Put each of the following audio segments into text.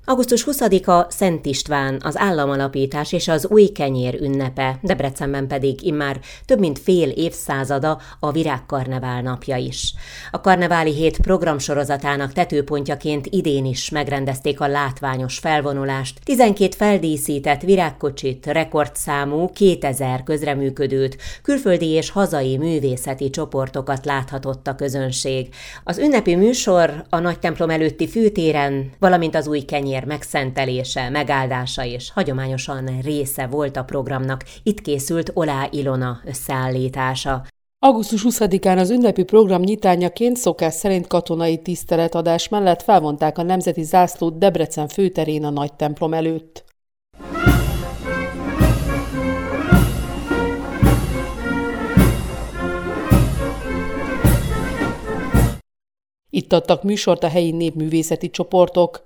Augusztus 20-a Szent István, az államalapítás és az új kenyér ünnepe, Debrecenben pedig immár több mint fél évszázada a Virágkarnevál napja is. A karneváli hét programsorozatának tetőpontjaként idén is megrendezték a látványos felvonulást, 12 feldíszített virágkocsit, rekordszámú 2000 közreműködőt, külföldi és hazai művészeti csoportokat láthatott a közönség. Az ünnepi műsor a nagy templom előtti főtéren, valamint az új kenyér megszentelése, megáldása és hagyományosan része volt a programnak. Itt készült Olá Ilona összeállítása. Augusztus 20-án az ünnepi program nyitányaként szokás szerint katonai tiszteletadás mellett felvonták a nemzeti zászlót Debrecen főterén a nagy templom előtt. Itt adtak műsort a helyi népművészeti csoportok.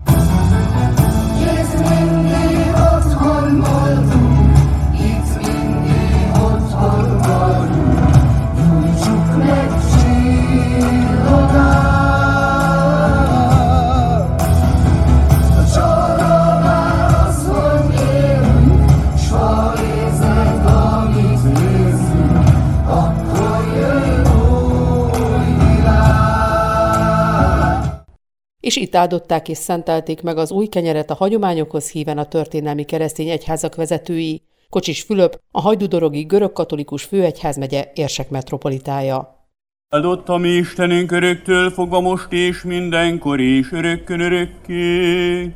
És itt áldották és szentelték meg az új kenyeret a hagyományokhoz híven a történelmi keresztény egyházak vezetői. Kocsis Fülöp, a hajdúdorogi görögkatolikus főegyházmegye Érsek metropolitája. Áldott a mi Istenünk öröktől fogva most és mindenkor és örökkön örökké.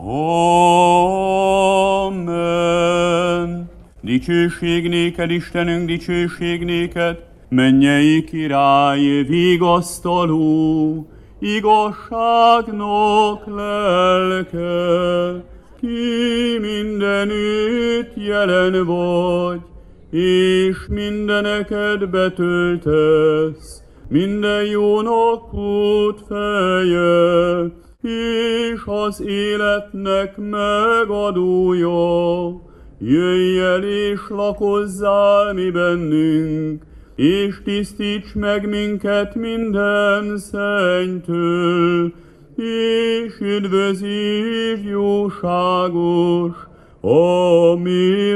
Amen. Dicsőség néked, Istenünk, dicsőség néked, mennyei király, vigasztaló, igazságnak lelke, ki mindenütt jelen vagy, és mindeneket betöltesz, minden jónak út feje, és az életnek megadója. Jöjj el és lakozzál mi bennünk, és tisztíts meg minket minden szennytől, és üdvözítsd jóságos a mi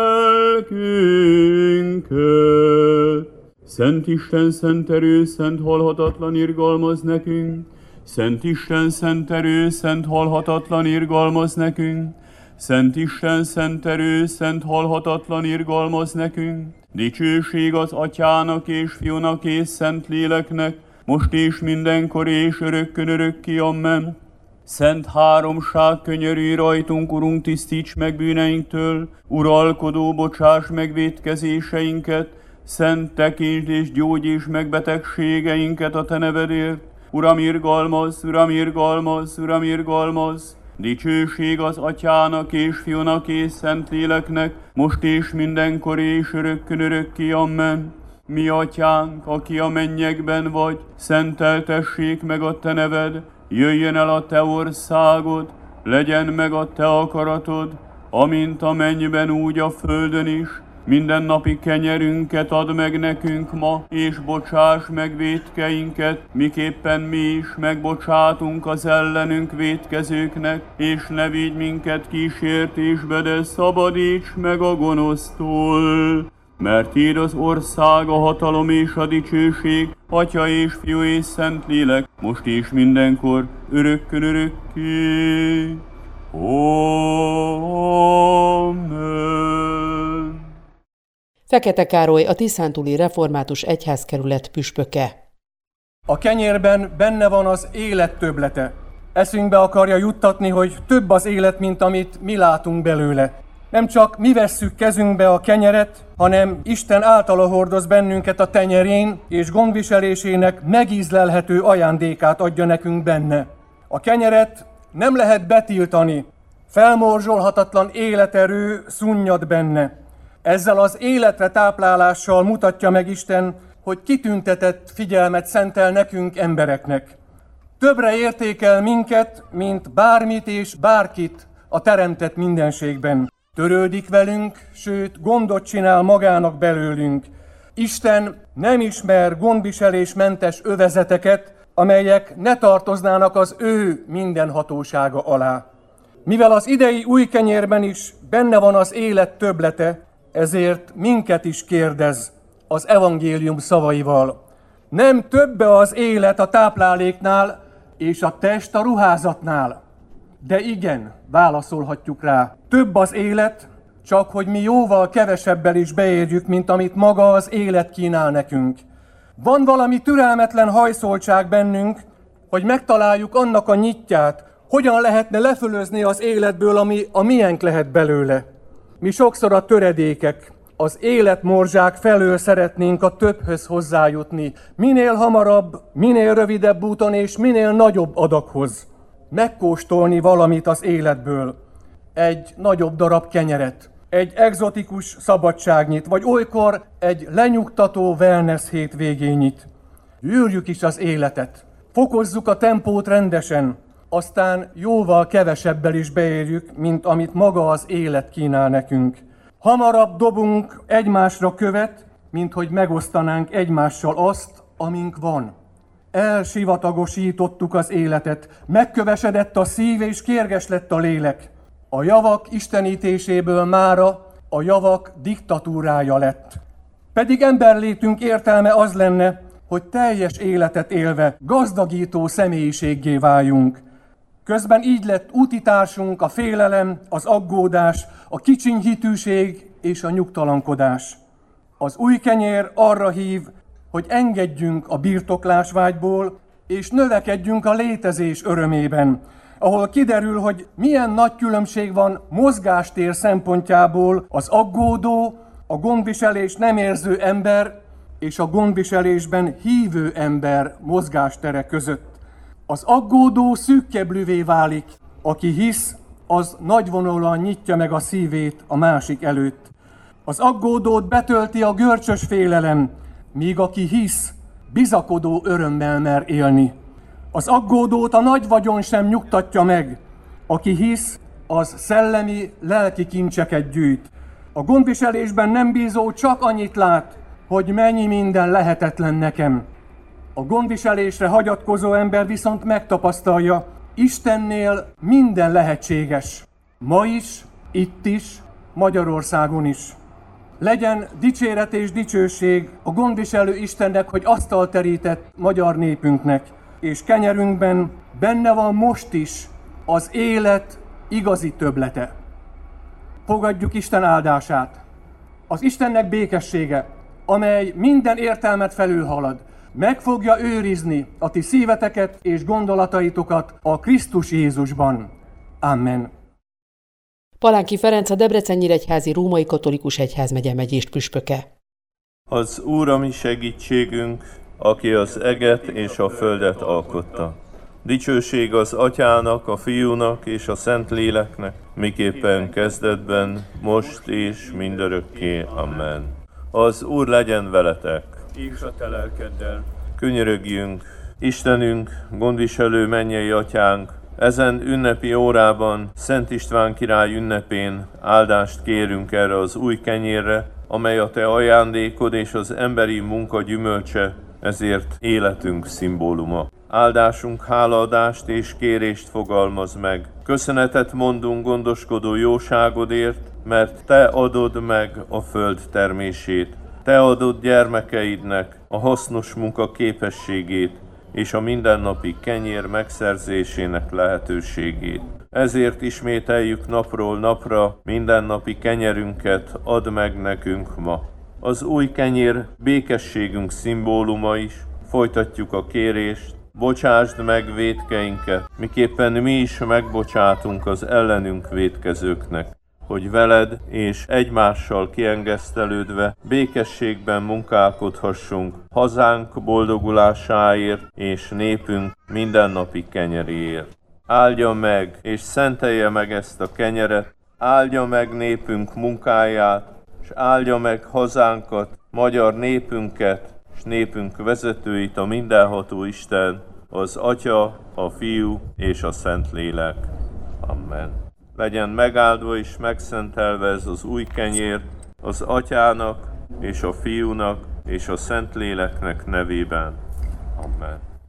lelkünket. Szent Isten, szent erő, szent halhatatlan irgalmaz nekünk. Szent Isten, szent erő, szent halhatatlan irgalmaz nekünk. Szent Isten, szent erő, szent halhatatlan irgalmaz nekünk. Dicsőség az Atyának és Fiúnak és Szent Léleknek, most és mindenkor és örökkön örökké. Amen. Szent háromság, könyörülj rajtunk, Urunk, tisztíts meg bűneinktől, uralkodó, bocsáss meg vétkezéseinket, szent tekintsd és gyógyíts meg betegségeinket a Te nevedért. Uram, irgalmazz, Uram, irgalmazz, Uram, irgalmazz. Dicsőség az Atyának és Fiúnak és Szent Léleknek, most és mindenkor és örökkön örökké. Amen. Mi Atyánk, aki a mennyekben vagy, szenteltessék meg a Te neved, jöjjön el a Te országod, legyen meg a Te akaratod, amint a mennyben, úgy a földön is. Mindennapi kenyerünket add meg nekünk ma, és bocsáss meg vétkeinket, miképpen mi is megbocsátunk az ellenünk vétkezőknek, és ne vigy minket kísértésbe, de szabadíts meg a gonosztól. Mert Tiéd az ország, a hatalom és a dicsőség, Atya és Fiú és Szent Lélek, most és mindenkor, örökkön örökké. Amen. Fekete Károly, a Tiszántúli Református Egyházkerület püspöke. A kenyérben benne van az élet többlete. Eszünkbe akarja juttatni, hogy több az élet, mint amit mi látunk belőle. Nem csak mi vesszük kezünkbe a kenyeret, hanem Isten általa hordoz bennünket a tenyerén, és gondviselésének megízlelhető ajándékát adja nekünk benne. A kenyeret nem lehet betiltani, felmorzsolhatatlan életerő szunnyad benne. Ezzel az életre táplálással mutatja meg Isten, hogy kitüntetett figyelmet szentel nekünk embereknek. Többre értékel minket, mint bármit és bárkit a teremtett mindenségben. Törődik velünk, sőt gondot csinál magának belőlünk. Isten nem ismer gondviselésmentes övezeteket, amelyek ne tartoznának az ő mindenhatósága alá. Mivel az idei új kenyérben is benne van az élet többlete, ezért minket is kérdez az evangélium szavaival. Nem többe az élet a tápláléknál, és a test a ruházatnál. De igen, válaszolhatjuk rá, több az élet, csak hogy mi jóval kevesebbel is beérjük, mint amit maga az élet kínál nekünk. Van valami türelmetlen hajszoltság bennünk, hogy megtaláljuk annak a nyitját, hogyan lehetne lefölözni az életből, ami a miénk lehet belőle. Mi sokszor a töredékek, az életmorzsák felől szeretnénk a többhöz hozzájutni, minél hamarabb, minél rövidebb úton és minél nagyobb adaghoz. Megkóstolni valamit az életből, egy nagyobb darab kenyeret, egy egzotikus szabadságnyit, vagy olykor egy lenyugtató wellness hétvégényit. Gyűrjük is az életet, fokozzuk a tempót rendesen, aztán jóval kevesebbel is beérjük, mint amit maga az élet kínál nekünk. Hamarabb dobunk egymásra követ, mint hogy megosztanánk egymással azt, amink van. Elsivatagosítottuk az életet, megkövesedett a szív és kérges lett a lélek. A javak istenítéséből mára a javak diktatúrája lett. Pedig emberlétünk értelme az lenne, hogy teljes életet élve gazdagító személyiséggé váljunk. Közben így lett útitársunk a félelem, az aggódás, a kicsinyhitűség és a nyugtalankodás. Az új kenyér arra hív, hogy engedjünk a birtoklásvágyból, és növekedjünk a létezés örömében, ahol kiderül, hogy milyen nagy különbség van mozgástér szempontjából az aggódó, a gondviselés nem érző ember és a gondviselésben hívő ember mozgástere között. Az aggódó szűkkeblűvé válik, aki hisz, az nagyvonalúan nyitja meg a szívét a másik előtt. Az aggódót betölti a görcsös félelem, míg aki hisz, bizakodó örömmel mer élni. Az aggódót a nagy vagyon sem nyugtatja meg, aki hisz, az szellemi, lelki kincseket gyűjt. A gondviselésben nem bízó csak annyit lát, hogy mennyi minden lehetetlen nekem. A gondviselésre hagyatkozó ember viszont megtapasztalja, Istennél minden lehetséges. Ma is, itt is, Magyarországon is. Legyen dicséret és dicsőség a gondviselő Istennek, hogy asztalt terített magyar népünknek, és kenyerünkben benne van most is az élet igazi többlete. Fogadjuk Isten áldását. Az Istennek békessége, amely minden értelmet felülhalad, meg fogja őrizni a ti szíveteket és gondolataitokat a Krisztus Jézusban. Amen. Palánki Ferenc a Debrecen-Nyíregyházi Római Katolikus Egyházmegye megyést püspöke. Az Úr a mi segítségünk, aki az eget és a földet alkotta. Dicsőség az Atyának, a Fiúnak és a Szentléleknek, miképpen kezdetben, most és mindörökké. Amen. Az Úr legyen veletek. És a te lelkeddel. Könyörögjünk, Istenünk, gondviselő mennyei Atyánk, ezen ünnepi órában, Szent István király ünnepén áldást kérünk erre az új kenyérre, amely a te ajándékod és az emberi munka gyümölcse, ezért életünk szimbóluma. Áldásunk hálaadást és kérést fogalmaz meg. Köszönetet mondunk gondoskodó jóságodért, mert te adod meg a föld termését. Te adod gyermekeidnek a hasznos munka képességét és a mindennapi kenyér megszerzésének lehetőségét. Ezért ismételjük napról napra mindennapi kenyerünket, add meg nekünk ma. Az új kenyér békességünk szimbóluma is, folytatjuk a kérést, bocsásd meg vétkeinket, miképpen mi is megbocsátunk az ellenünk vétkezőknek, hogy veled és egymással kiengesztelődve békességben munkálkodhassunk hazánk boldogulásáért és népünk mindennapi kenyeréért. Áldja meg és szentelje meg ezt a kenyeret, áldja meg népünk munkáját, és áldja meg hazánkat, magyar népünket, és népünk vezetőit a mindenható Isten, az Atya, a Fiú és a Szentlélek. Amen. Legyen megáldva és megszentelve ez az új kenyér az Atyának és a Fiúnak és a Szentléleknek nevében. Amen.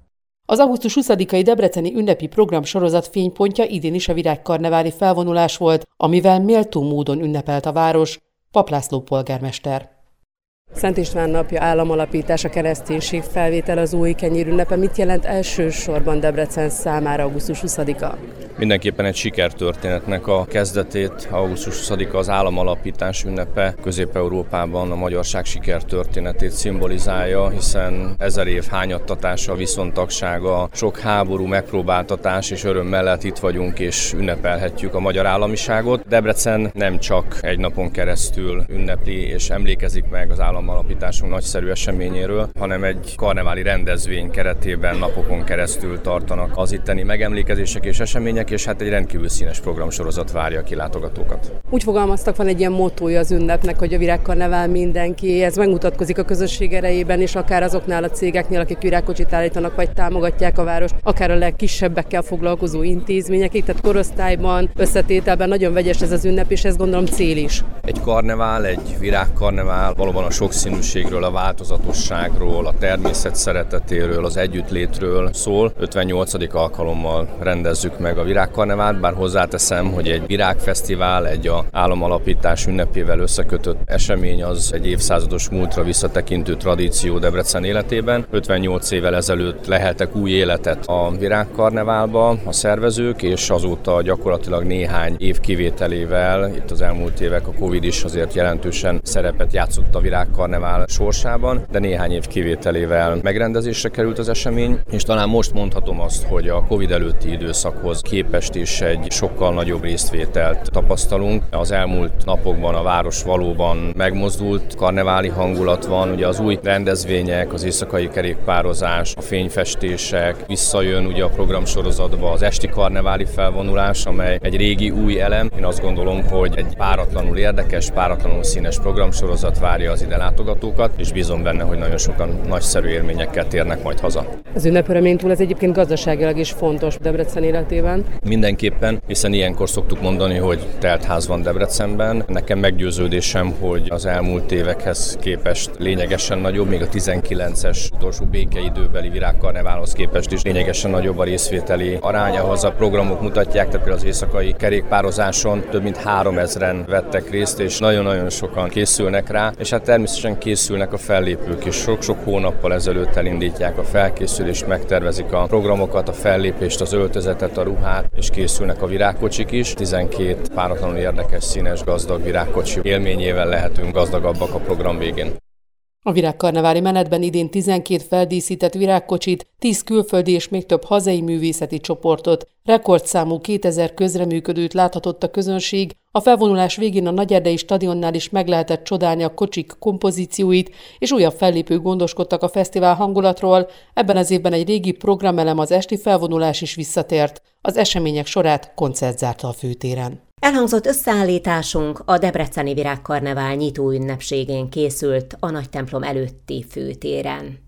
Az augusztus 20-ai debreceni ünnepi programsorozat fénypontja idén is a virágkarneváli felvonulás volt, amivel méltó módon ünnepelt a város. Pap László polgármester. Szent István napja, államalapítás, a kereszténység felvétel, az új kenyér ünnepe. Mit jelent elsősorban Debrecen számára augusztus 20-a? Mindenképpen egy sikertörténetnek a kezdetét. Augusztus 20-a az államalapítás ünnepe Közép-Európában a magyarság sikertörténetét szimbolizálja, hiszen 1000 év hányattatása, viszontagsága, sok háború, megpróbáltatás és öröm mellett itt vagyunk és ünnepelhetjük a magyar államiságot. Debrecen nem csak egy napon keresztül ünnepli és emlékezik meg az államalapításunk nagyszerű eseményéről, hanem egy karneváli rendezvény keretében napokon keresztül tartanak az itteni megemlékezések és események, és hát egy rendkívül színes programsorozat várja a kilátogatókat. Úgy fogalmaztak, van egy ilyen mottója az ünnepnek, hogy a virágkarnevál mindenki. Ez megmutatkozik a közösség erejében is, akár azoknál a cégeknél, akik virágkocsit állítanak, vagy támogatják a várost, akár a legkisebbekkel foglalkozó intézményekig, tehát korosztályban, összetételben nagyon vegyes ez az ünnep, és ez gondolom cél is. Egy karnevál, egy virágkarnevál valóban a sokszínűségről, a változatosságról, a természet szeretetéről, az együttlétről szól. 58. alkalommal rendezzük meg a virágkarnevált, bár hozzáteszem, hogy egy virágfesztivál, egy államalapítás ünnepével összekötött esemény az egy évszázados múltra visszatekintő tradíció Debrecen életében. 58 évvel ezelőtt leheltek új életet a virágkarneválba a szervezők, és azóta gyakorlatilag néhány év kivételével, itt az elmúlt évek a Covid is azért jelentősen szerepet játszott a virágkarnevál sorsában, de néhány év kivételével megrendezésre került az esemény, és talán most mondhatom azt, hogy a Covid előtti időszakhoz képest is egy sokkal nagyobb résztvételt tapasztalunk. Az elmúlt napokban a város valóban megmozdult, karneváli hangulat van, ugye az új rendezvények, az éjszakai kerékpározás, a fényfestések, visszajön ugye a programsorozatba az esti karneváli felvonulás, amely egy régi új elem. Én azt gondolom, hogy egy páratlanul érdekes, páratlanul színes programsorozat várja az ide látogatókat, és bízom benne, hogy nagyon sokan nagyszerű élményekkel térnek majd haza. Az ünnepörömény túl ez egyébként gazdaságilag is fontos Debrecen életében. Mindenképpen, hiszen ilyenkor szoktuk mondani, hogy teltház van Debrecenben. Nekem meggyőződésem, hogy az elmúlt évekhez képest lényegesen nagyobb, még a 19-es utolsó békeidőbeli virágkarneválhoz képest is lényegesen nagyobb a részvételi aránya. Az a programok mutatják, tehát például az éjszakai kerékpározáson több mint 3000-en vettek részt, és nagyon-nagyon sokan készülnek rá, és hát természetesen készülnek a fellépők is. Sok-sok hónappal ezelőtt elindítják a felkészülést, megtervezik a programokat, a fellépést, az öltözetet, a ruhát, és készülnek a virágkocsik is. 12 páratlanul érdekes, színes, gazdag virágkocsi élményével lehetünk gazdagabbak a program végén. A virágkarneváli menetben idén 12 feldíszített virágkocsit, 10 külföldi és még több hazai művészeti csoportot, rekordszámú 2000 közreműködőt láthatott a közönség. A felvonulás végén a Nagyerdei stadionnál is meg lehetett csodálni a kocsik kompozícióit, és újabb fellépők gondoskodtak a fesztivál hangulatról. Ebben az évben egy régi programelem, az esti felvonulás is visszatért. Az események sorát koncert zárta a főtéren. Elhangzott összeállításunk a debreceni virágkarnevál nyitó ünnepségén készült a Nagytemplom előtti főtéren.